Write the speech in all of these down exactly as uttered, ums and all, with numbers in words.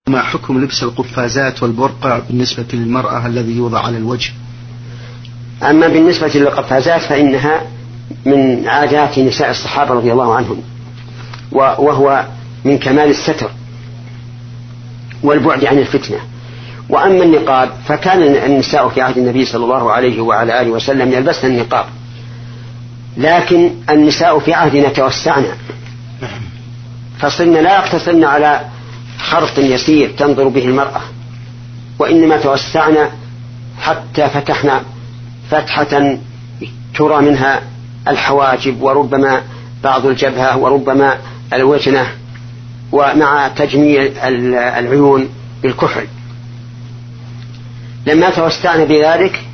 ما حكم لبس القفازات والبرقع بالنسبة للمرأة الذي يوضع على الوجه؟ أما بالنسبة للقفازات فإنها من عادات نساء الصحابة رضي الله عنهم، وهو من كمال الستر والبعد عن الفتنة. وأما النقاب فكان النساء في عهد النبي صلى الله عليه وعلى آله وسلم يلبسن النقاب، لكن النساء في عهدنا توسعنا فصرنا لا يقتصرن على خرط يسير تنظر به المرأة، وإنما توسعنا حتى فتحنا فتحة ترى منها الحواجب وربما بعض الجبهة وربما الوجنة، ومع تجميل العيون بالكحل. لما توسعنا بذلك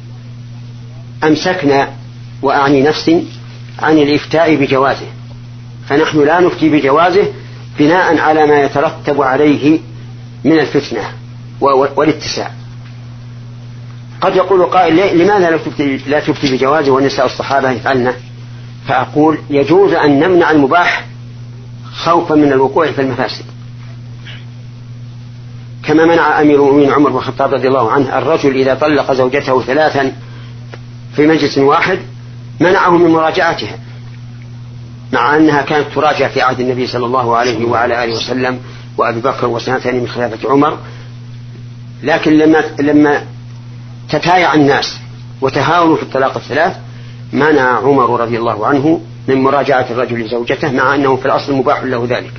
أمسكنا، وأعني نفسي، عن الإفتاء بجوازه، فنحن لا نفتي بجوازه بناء على ما يترتب عليه من الفتنة والاتساع. قد يقول قائل: لماذا لا تفتي, لا تفتي بجوازه ونساء الصحابة يفعلنا؟ فأقول: يجوز أن نمنع المباح خوفا من الوقوع في المفاسد، كما منع أمير المؤمنين عمر بن الخطاب رضي الله عنه الرجل إذا طلق زوجته ثلاثا في مجلس واحد منعه من مراجعتها، مع أنها كانت تراجع في عهد النبي صلى الله عليه وعلى آله وسلم وأبي بكر وسنتين من خلافة عمر. لكن لما, لما تتايع الناس وتهاونوا في الطلاق الثلاث منع عمر رضي الله عنه من مراجعة الرجل لزوجته، مع أنه في الأصل مباح له ذلك.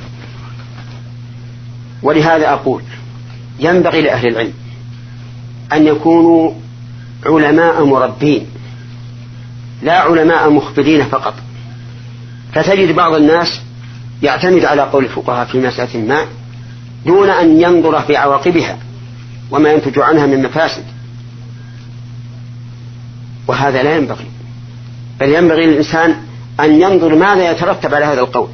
ولهذا أقول: ينبغي لأهل العلم أن يكونوا علماء مربين، لا علماء مخبرين فقط. فتجد بعض الناس يعتمد على قول الفقهاء في مسألة ما دون أن ينظر في عواقبها وما ينتج عنها من مفاسد، وهذا لا ينبغي، بل ينبغي للإنسان أن ينظر ماذا يترتب على هذا القول.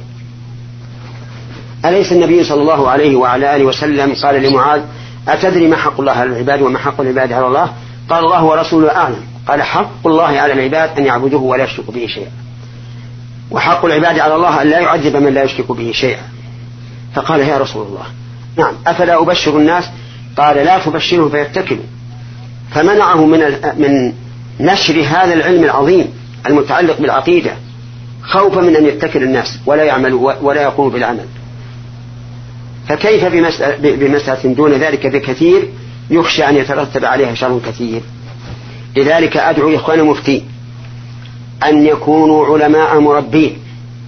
أليس النبي صلى الله عليه وعلى آله وسلم قال لمعاذ: أتدري ما حق الله على العباد وما حق العباد على الله؟ قال: الله ورسوله أعلم. قال: حق الله على العباد أن يعبدوه ولا يشركوا به شيئا، وحق العباد على الله أن لا يعذب من لا يشرك به شيئا. فقال: يا رسول الله، نعم، أفلا أبشر الناس؟ قال: لا تبشرهم فيتكلوا. فمنعه من من نشر هذا العلم العظيم المتعلق بالعقيدة خوفا من أن يتكل الناس ولا يعملوا ولا يقوموا بالعمل. فكيف بمسألة, بمسألة دون ذلك بكثير يخشى أن يترتب عليها شر كثير؟ لذلك أدعو إخوان المفتين أن يكونوا علماء مربين،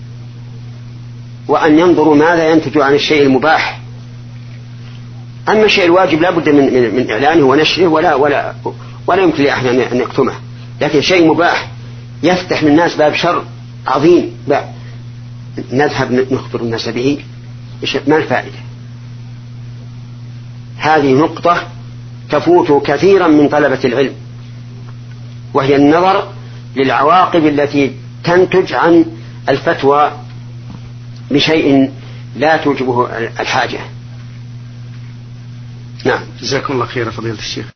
وأن ينظروا ماذا ينتج عن الشيء المباح. أما الشيء الواجب لا بد من, من, من إعلانه ونشره، ولا, ولا, ولا يمكن لأحد أن يكتمه. لكن شيء مباح يفتح للناس باب شر عظيم نذهب نخبر الناس به، ما الفائدة؟ هذه نقطة تفوت كثيرا من طلبة العلم، وهي النظر للعواقب التي تنتج عن الفتوى بشيء لا توجبه الحاجة. نعم، جزاكم الله خير فضيلة الشيخ.